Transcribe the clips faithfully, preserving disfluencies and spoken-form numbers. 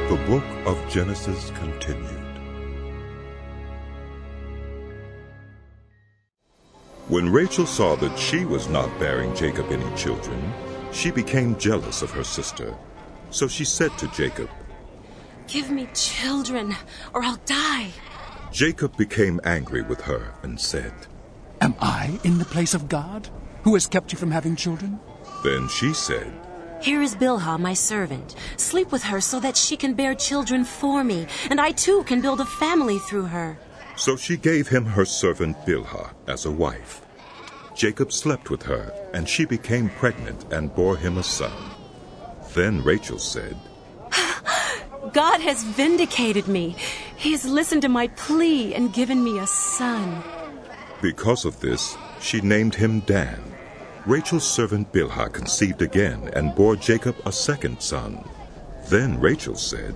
The book of Genesis continued. When Rachel saw that she was not bearing Jacob any children, she became jealous of her sister. So she said to Jacob, "Give me children, or I'll die." Jacob became angry with her and said, "Am I in the place of God, who has kept you from having children?" Then she said, "Here is Bilhah, my servant. Sleep with her so that she can bear children for me, and I too can build a family through her." So she gave him her servant Bilhah as a wife. Jacob slept with her, and she became pregnant and bore him a son. Then Rachel said, "God has vindicated me. He has listened to my plea and given me a son." Because of this, she named him Dan. Rachel's servant Bilhah conceived again and bore Jacob a second son. Then Rachel said,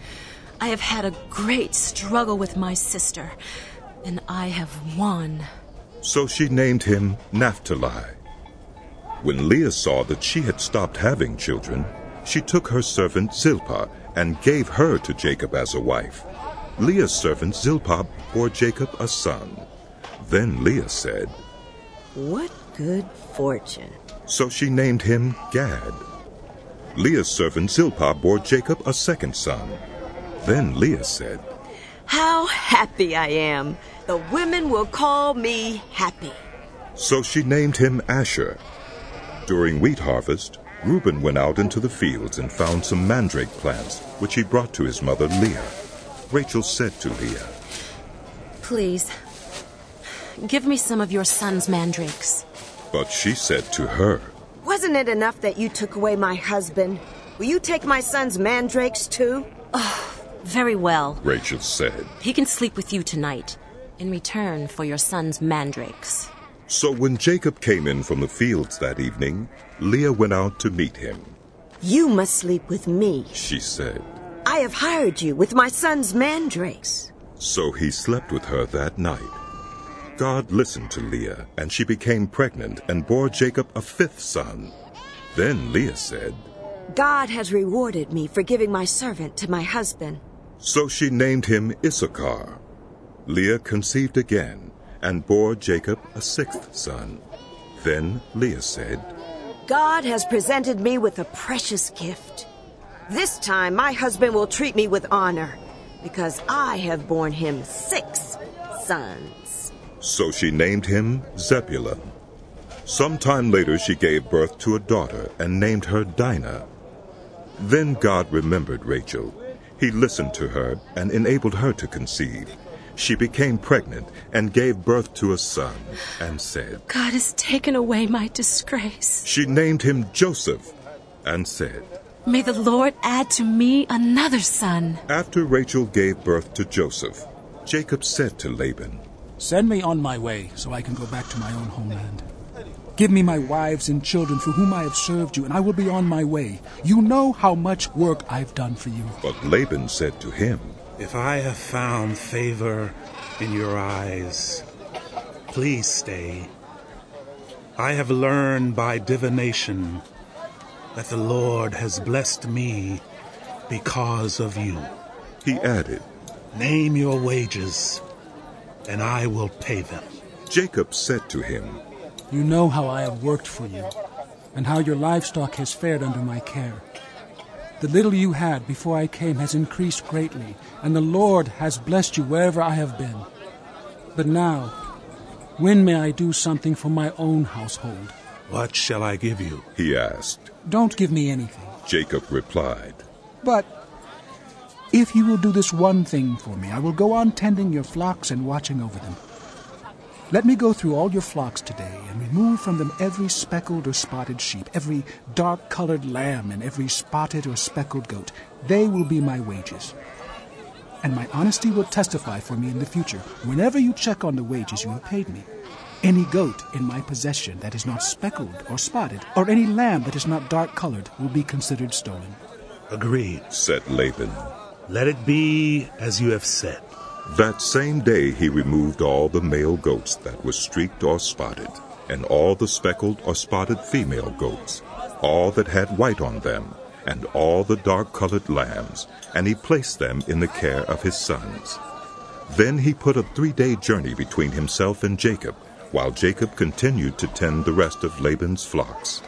"I have had a great struggle with my sister, and I have won." So she named him Naphtali. When Leah saw that she had stopped having children, she took her servant Zilpah and gave her to Jacob as a wife. Leah's servant Zilpah bore Jacob a son. Then Leah said, "What good fortune." So she named him Gad. Leah's servant Zilpah bore Jacob a second son. Then Leah said, "How happy I am. The women will call me happy." So she named him Asher. During wheat harvest, Reuben went out into the fields and found some mandrake plants, which he brought to his mother Leah. Rachel said to Leah, "Please, give me some of your son's mandrakes." But she said to her, "Wasn't it enough that you took away my husband? Will you take my son's mandrakes too?" "Oh, very well," Rachel said. "He can sleep with you tonight, in return for your son's mandrakes." So when Jacob came in from the fields that evening, Leah went out to meet him. "You must sleep with me," she said. "I have hired you with my son's mandrakes." So he slept with her that night. God listened to Leah, and she became pregnant and bore Jacob a fifth son. Then Leah said, "God has rewarded me for giving my servant to my husband." So she named him Issachar. Leah conceived again and bore Jacob a sixth son. Then Leah said, "God has presented me with a precious gift. This time my husband will treat me with honor, because I have borne him six sons." So she named him Zebulun. Sometime later she gave birth to a daughter and named her Dinah. Then God remembered Rachel. He listened to her and enabled her to conceive. She became pregnant and gave birth to a son and said, "God has taken away my disgrace." She named him Joseph and said, "May the Lord add to me another son." After Rachel gave birth to Joseph, Jacob said to Laban, "Send me on my way so I can go back to my own homeland. Give me my wives and children for whom I have served you, and I will be on my way. You know how much work I've done for you." But Laban said to him, "If I have found favor in your eyes, please stay. I have learned by divination that the Lord has blessed me because of you. He added, Name your wages, and I will pay them." Jacob said to him, You know how I have worked for you, and how your livestock has fared under my care. The little you had before I came has increased greatly, and the Lord has blessed you wherever I have been. But now, when may I do something for my own household? "What shall I give you?" he asked. Don't give me anything. Jacob replied, But if you will do this one thing for me, I will go on tending your flocks and watching over them. Let me go through all your flocks today and remove from them every speckled or spotted sheep, every dark-colored lamb, and every spotted or speckled goat. They will be my wages. And my honesty will testify for me in the future, whenever you check on the wages you have paid me. Any goat in my possession that is not speckled or spotted, or any lamb that is not dark-colored, will be considered stolen." "Agreed," said Laban. "Let it be as you have said." That same day he removed all the male goats that were streaked or spotted, and all the speckled or spotted female goats, all that had white on them, and all the dark-colored lambs, and he placed them in the care of his sons. Then he put a three-day journey between himself and Jacob, while Jacob continued to tend the rest of Laban's flocks.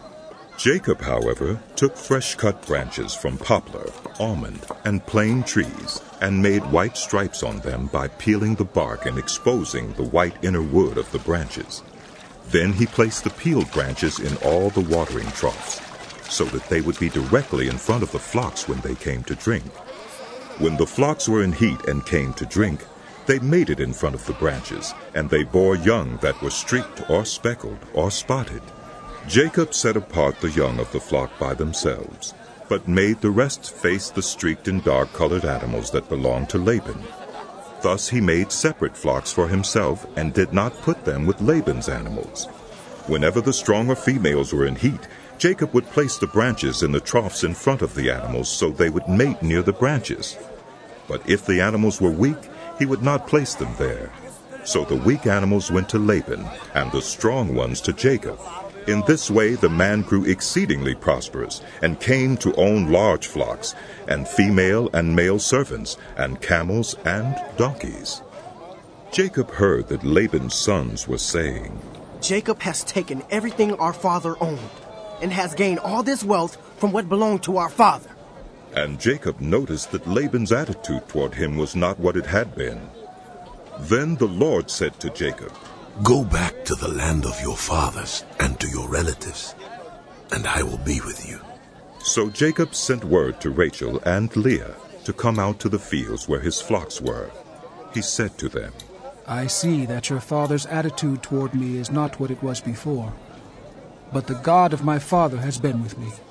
Jacob, however, took fresh-cut branches from poplar, almond, and plane trees, and made white stripes on them by peeling the bark and exposing the white inner wood of the branches. Then he placed the peeled branches in all the watering troughs, so that they would be directly in front of the flocks when they came to drink. When the flocks were in heat and came to drink, they mated in front of the branches, and they bore young that were streaked or speckled or spotted. Jacob set apart the young of the flock by themselves, but made the rest face the streaked and dark-colored animals that belonged to Laban. Thus he made separate flocks for himself, and did not put them with Laban's animals. Whenever the stronger females were in heat, Jacob would place the branches in the troughs in front of the animals, so they would mate near the branches. But if the animals were weak, he would not place them there. So the weak animals went to Laban, and the strong ones to Jacob. In this way the man grew exceedingly prosperous, and came to own large flocks, and female and male servants, and camels and donkeys. Jacob heard that Laban's sons were saying, Jacob has taken everything our father owned, and has gained all this wealth from what belonged to our father. And Jacob noticed that Laban's attitude toward him was not what it had been. Then the Lord said to Jacob, Go back to the land of your fathers and to your relatives, and I will be with you. So Jacob sent word to Rachel and Leah to come out to the fields where his flocks were. He said to them, I see that your father's attitude toward me is not what it was before, but the God of my father has been with me.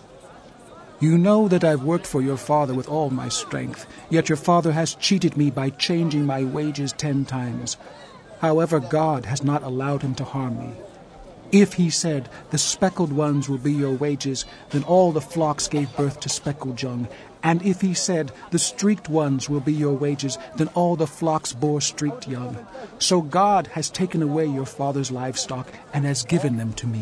You know that I've worked for your father with all my strength, yet your father has cheated me by changing my wages ten times. However, God has not allowed him to harm me. If he said, the speckled ones will be your wages, then all the flocks gave birth to speckled young. And if he said, the streaked ones will be your wages, then all the flocks bore streaked young. So God has taken away your father's livestock and has given them to me.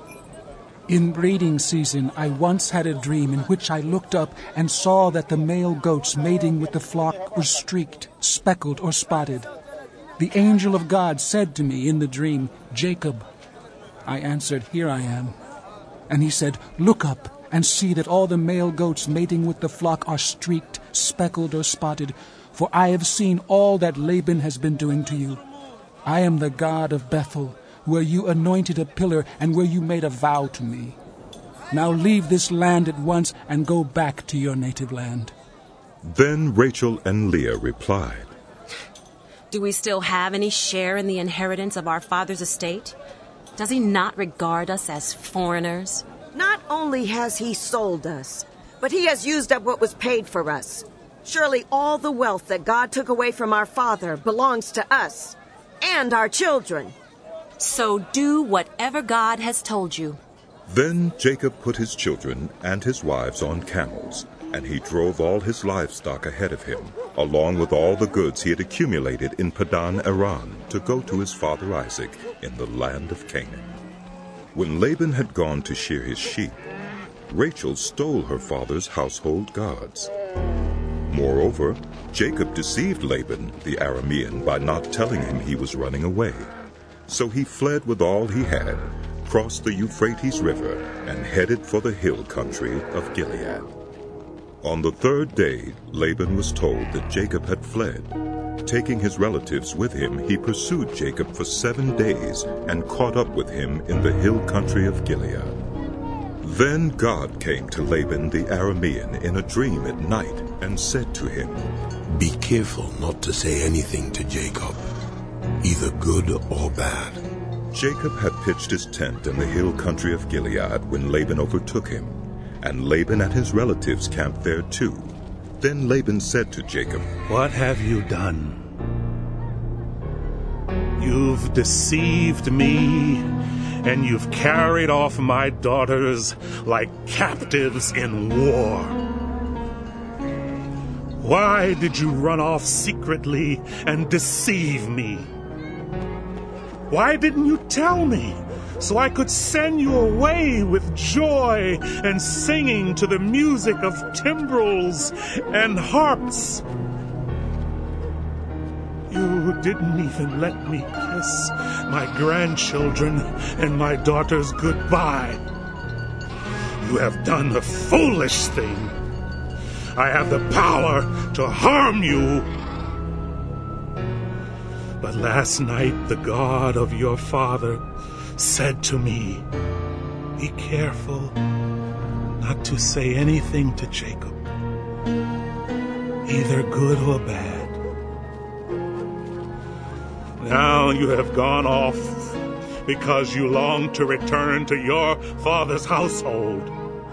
In breeding season, I once had a dream in which I looked up and saw that the male goats mating with the flock were streaked, speckled, or spotted. The angel of God said to me in the dream, Jacob. I answered, Here I am. And he said, Look up and see that all the male goats mating with the flock are streaked, speckled, or spotted, for I have seen all that Laban has been doing to you. I am the God of Bethel, where you anointed a pillar and where you made a vow to me. Now leave this land at once and go back to your native land. Then Rachel and Leah replied, Do we still have any share in the inheritance of our father's estate? Does he not regard us as foreigners? Not only has he sold us, but he has used up what was paid for us. Surely all the wealth that God took away from our father belongs to us and our children. So do whatever God has told you. Then Jacob put his children and his wives on camels, and he drove all his livestock ahead of him, along with all the goods he had accumulated in Padan Aram, to go to his father Isaac in the land of Canaan. When Laban had gone to shear his sheep, Rachel stole her father's household gods. Moreover, Jacob deceived Laban the Aramean by not telling him he was running away. So he fled with all he had, crossed the Euphrates River, and headed for the hill country of Gilead. On the third day, Laban was told that Jacob had fled. Taking his relatives with him, he pursued Jacob for seven days and caught up with him in the hill country of Gilead. Then God came to Laban the Aramean in a dream at night and said to him, Be careful not to say anything to Jacob, either good or bad. Jacob had pitched his tent in the hill country of Gilead when Laban overtook him, and Laban and his relatives camped there too. Then Laban said to Jacob, What have you done? You've deceived me, and you've carried off my daughters like captives in war. Why did you run off secretly and deceive me? Why didn't you tell me, so I could send you away with joy and singing to the music of timbrels and harps. You didn't even let me kiss my grandchildren and my daughters goodbye. You have done a foolish thing. I have the power to harm you. But last night the God of your father said to me, be careful not to say anything to Jacob, either good or bad. Now you have gone off because you long to return to your father's household.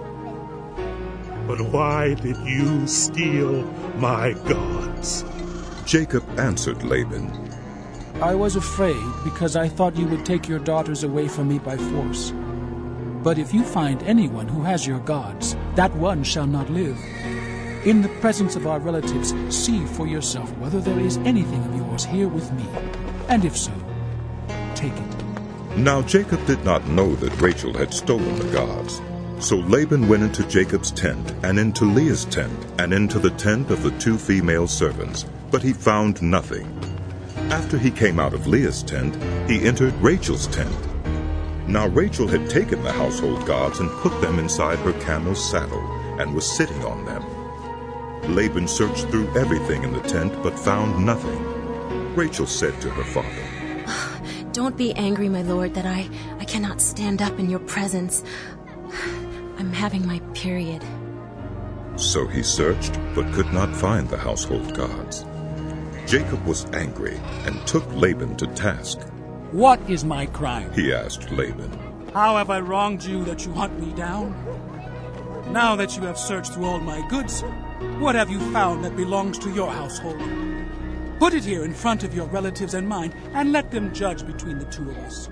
But why did you steal my gods? Jacob answered Laban, I was afraid because I thought you would take your daughters away from me by force. But if you find anyone who has your gods, that one shall not live. In the presence of our relatives, see for yourself whether there is anything of yours here with me. And if so, take it. Now Jacob did not know that Rachel had stolen the gods. So Laban went into Jacob's tent, and into Leah's tent, and into the tent of the two female servants, but he found nothing. After he came out of Leah's tent, he entered Rachel's tent. Now Rachel had taken the household gods and put them inside her camel's saddle, and was sitting on them. Laban searched through everything in the tent, but found nothing. Rachel said to her father, Don't be angry, my lord, that I, I cannot stand up in your presence. I'm having my period. So he searched, but could not find the household gods. Jacob was angry and took Laban to task. What is my crime? He asked Laban. How have I wronged you that you hunt me down? Now that you have searched through all my goods, what have you found that belongs to your household? Put it here in front of your relatives and mine, and let them judge between the two of us.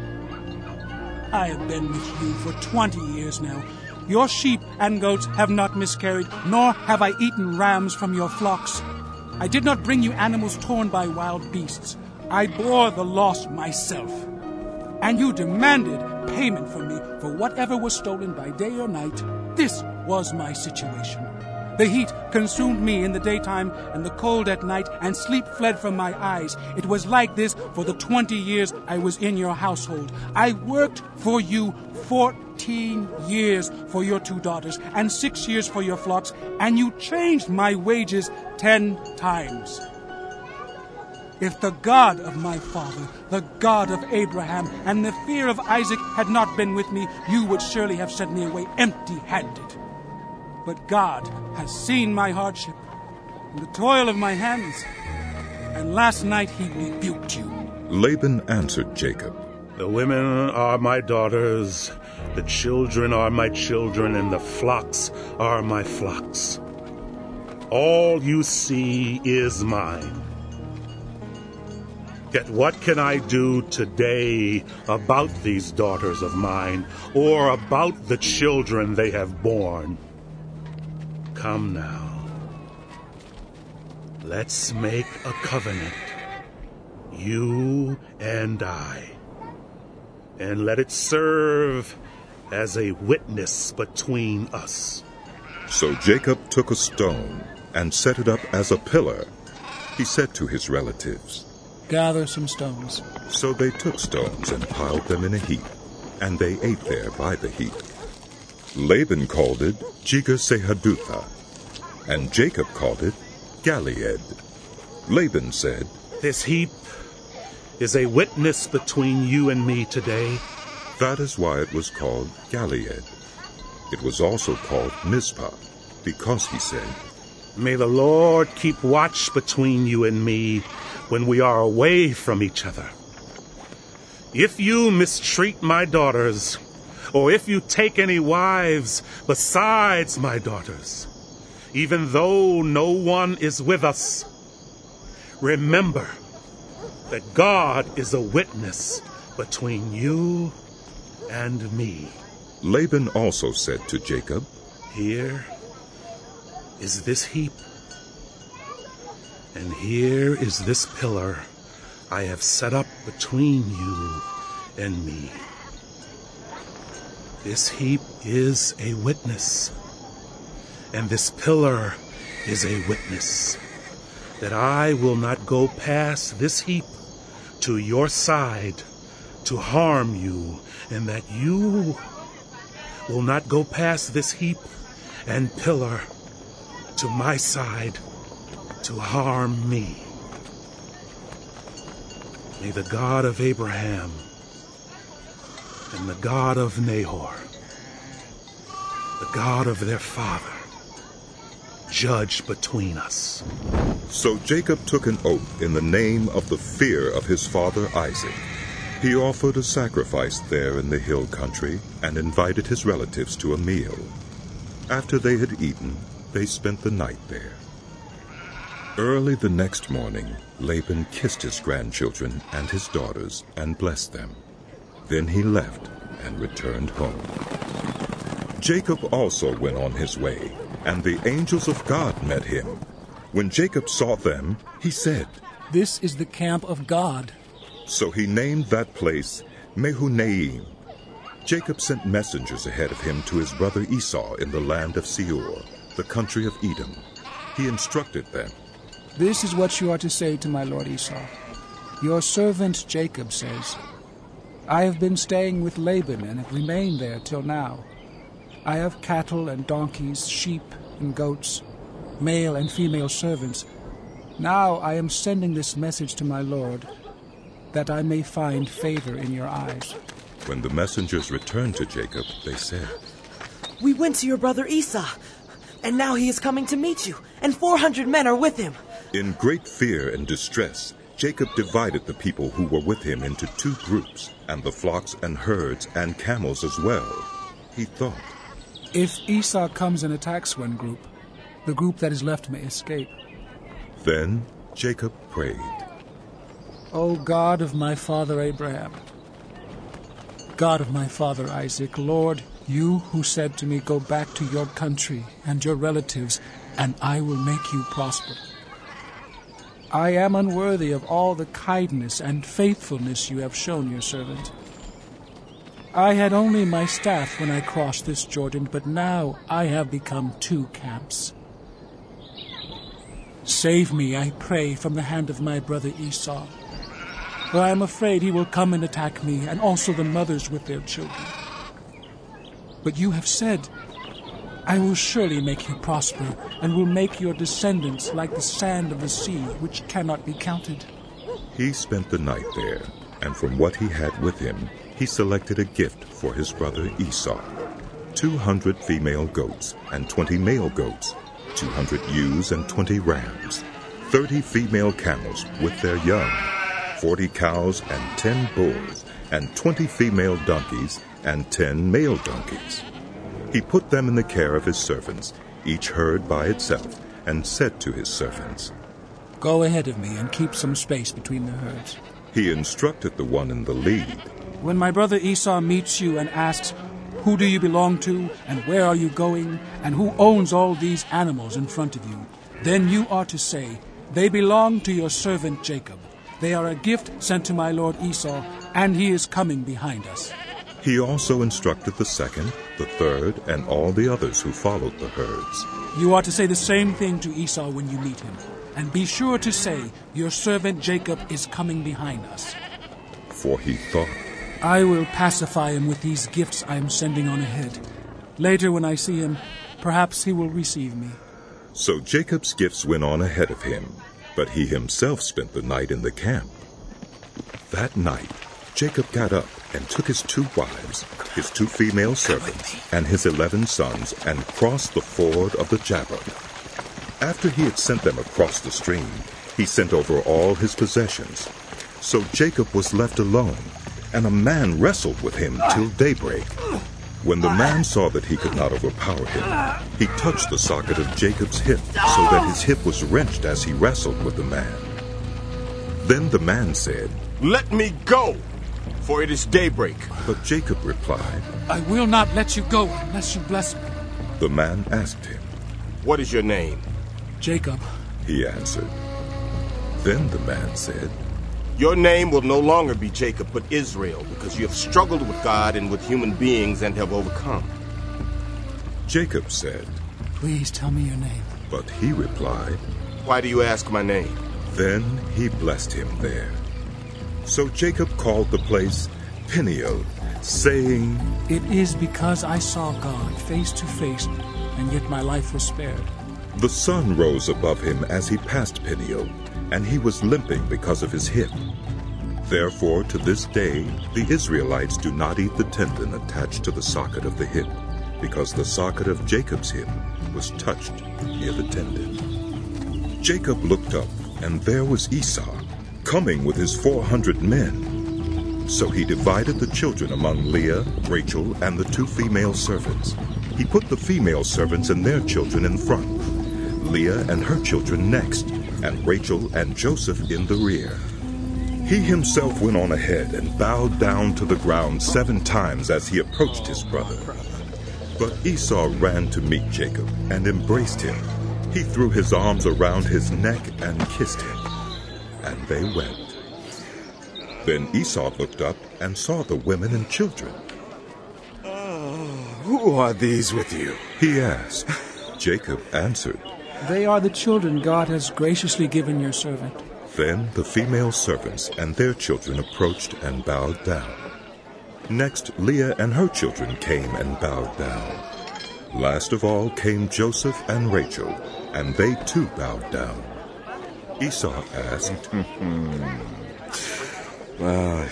I have been with you for twenty years now. Your sheep and goats have not miscarried, nor have I eaten rams from your flocks. I did not bring you animals torn by wild beasts. I bore the loss myself. And you demanded payment from me for whatever was stolen by day or night. This was my situation. The heat consumed me in the daytime and the cold at night, and sleep fled from my eyes. It was like this for the twenty years I was in your household. I worked for you fourteen years for your two daughters and six years for your flocks, and you changed my wages ten times. If the God of my father, the God of Abraham, and the fear of Isaac had not been with me, you would surely have sent me away empty-handed. But God has seen my hardship and the toil of my hands, and last night he rebuked you. Laban answered Jacob, The women are my daughters, the children are my children, and the flocks are my flocks. All you see is mine. Yet what can I do today about these daughters of mine, or about the children they have borne? Come now, let's make a covenant, you and I, and let it serve as a witness between us. So Jacob took a stone and set it up as a pillar. He said to his relatives, Gather some stones. So they took stones and piled them in a heap, and they ate there by the heap. Laban called it Jegar-sahadutha, and Jacob called it Galeed. Laban said, This heap is a witness between you and me today. That is why it was called Galeed. It was also called Mizpah, because he said, May the Lord keep watch between you and me when we are away from each other. If you mistreat my daughters, or if you take any wives besides my daughters, even though no one is with us, remember that God is a witness between you and me. Laban also said to Jacob, Here is this heap, and here is this pillar I have set up between you and me. This heap is a witness, and this pillar is a witness, that I will not go past this heap to your side to harm you, and that you will not go past this heap and pillar to my side to harm me. May the God of Abraham and the God of Nahor, the God of their father, judge between us. So Jacob took an oath in the name of the fear of his father Isaac. He offered a sacrifice there in the hill country and invited his relatives to a meal. After they had eaten, they spent the night there. Early the next morning, Laban kissed his grandchildren and his daughters and blessed them. Then he left and returned home. Jacob also went on his way, and the angels of God met him. When Jacob saw them, he said, "This is the camp of God." So he named that place Mehunaim. Jacob sent messengers ahead of him to his brother Esau in the land of Seir, the country of Edom. He instructed them, "This is what you are to say to my lord Esau. Your servant Jacob says, I have been staying with Laban and have remained there till now. I have cattle and donkeys, sheep and goats, male and female servants. Now I am sending this message to my lord, that I may find favor in your eyes." When the messengers returned to Jacob, they said, "We went to your brother Esau, and now he is coming to meet you, and four hundred men are with him." In great fear and distress, Jacob divided the people who were with him into two groups, and the flocks and herds and camels as well. He thought, "If Esau comes and attacks one group, the group that is left may escape." Then Jacob prayed, O God of my father Abraham, God of my father Isaac, Lord, you who said to me, go back to your country and your relatives, and I will make you prosper. I am unworthy of all the kindness and faithfulness you have shown your servant. I had only my staff when I crossed this Jordan, but now I have become two camps. Save me, I pray, from the hand of my brother Esau, for I am afraid he will come and attack me, and also the mothers with their children. But you have said, I will surely make you prosper, and will make your descendants like the sand of the sea, which cannot be counted. He spent the night there, and from what he had with him, he selected a gift for his brother Esau, two hundred female goats and twenty male goats, two hundred ewes and twenty rams, thirty female camels with their young, forty cows and ten bulls, and twenty female donkeys and ten male donkeys. He put them in the care of his servants, each herd by itself, and said to his servants, Go ahead of me and keep some space between the herds. He instructed the one in the lead. When my brother Esau meets you and asks, Who do you belong to, and where are you going, and who owns all these animals in front of you? Then you are to say, They belong to your servant Jacob. They are a gift sent to my lord Esau, and he is coming behind us. He also instructed the second, the third, and all the others who followed the herds. You are to say the same thing to Esau when you meet him, and be sure to say, Your servant Jacob is coming behind us. For he thought, I will pacify him with these gifts I am sending on ahead. Later when I see him, perhaps he will receive me. So Jacob's gifts went on ahead of him, but he himself spent the night in the camp. That night, Jacob got up and took his two wives, his two female servants, and his eleven sons, and crossed the ford of the Jabbok. After he had sent them across the stream, he sent over all his possessions. So Jacob was left alone, and a man wrestled with him till daybreak. When the man saw that he could not overpower him, he touched the socket of Jacob's hip, so that his hip was wrenched as he wrestled with the man. Then the man said, Let me go, for it is daybreak. But Jacob replied, I will not let you go unless you bless me. The man asked him, What is your name? Jacob. He answered. Then the man said, Your name will no longer be Jacob, but Israel, because you have struggled with God and with human beings and have overcome. Jacob said, Please tell me your name. But he replied, Why do you ask my name? Then he blessed him there. So Jacob called the place Peniel, saying, It is because I saw God face to face, and yet my life was spared. The sun rose above him as he passed Peniel, and he was limping because of his hip. Therefore, to this day, the Israelites do not eat the tendon attached to the socket of the hip, because the socket of Jacob's hip was touched near the tendon. Jacob looked up, and there was Esau, coming with his four hundred men. So he divided the children among Leah, Rachel, and the two female servants. He put the female servants and their children in front, Leah and her children next, and Rachel and Joseph in the rear. He himself went on ahead and bowed down to the ground seven times as he approached his brother. But Esau ran to meet Jacob and embraced him. He threw his arms around his neck and kissed him, and they wept. Then Esau looked up and saw the women and children. Oh, who are these with you? He asked. Jacob answered, They are the children God has graciously given your servant. Then the female servants and their children approached and bowed down. Next, Leah and her children came and bowed down. Last of all came Joseph and Rachel, and they too bowed down. Esau asked, Well,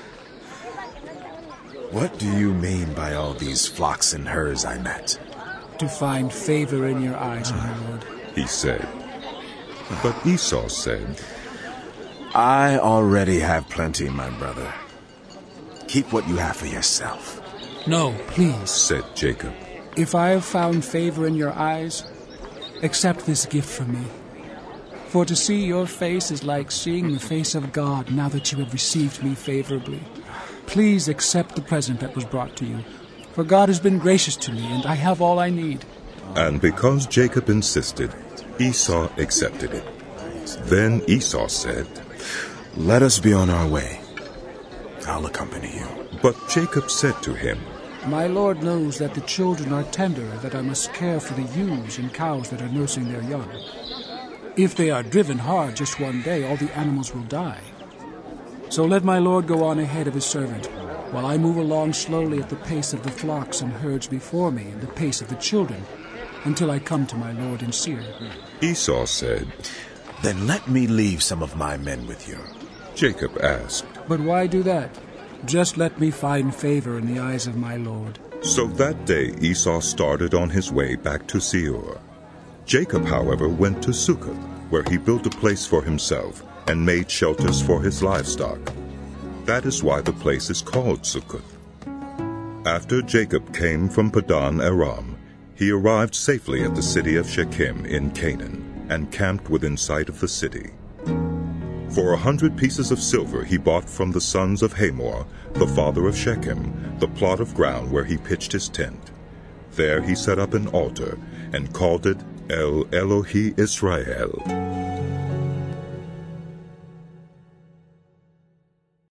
what do you mean by all these flocks and herds I met? To find favor in your eyes, my lord, he said. But Esau said, I already have plenty, my brother. Keep what you have for yourself. No, please, said Jacob. If I have found favor in your eyes, accept this gift from me. For to see your face is like seeing the face of God now that you have received me favorably. Please accept the present that was brought to you, for God has been gracious to me, and I have all I need. And because Jacob insisted, Esau accepted it. Then Esau said, Let us be on our way. I'll accompany you. But Jacob said to him, My lord knows that the children are tender, that I must care for the ewes and cows that are nursing their young. If they are driven hard just one day, all the animals will die. So let my lord go on ahead of his servant, while I move along slowly at the pace of the flocks and herds before me and the pace of the children, until I come to my lord in Seir. Esau said, Then let me leave some of my men with you. Jacob asked, But why do that? Just let me find favor in the eyes of my lord. So that day Esau started on his way back to Seir. Jacob, however, went to Succoth, where he built a place for himself and made shelters for his livestock. That is why the place is called Succoth. After Jacob came from Padan Aram, he arrived safely at the city of Shechem in Canaan and camped within sight of the city. For a hundred pieces of silver he bought from the sons of Hamor, the father of Shechem, the plot of ground where he pitched his tent. There he set up an altar and called it El Elohi Israel.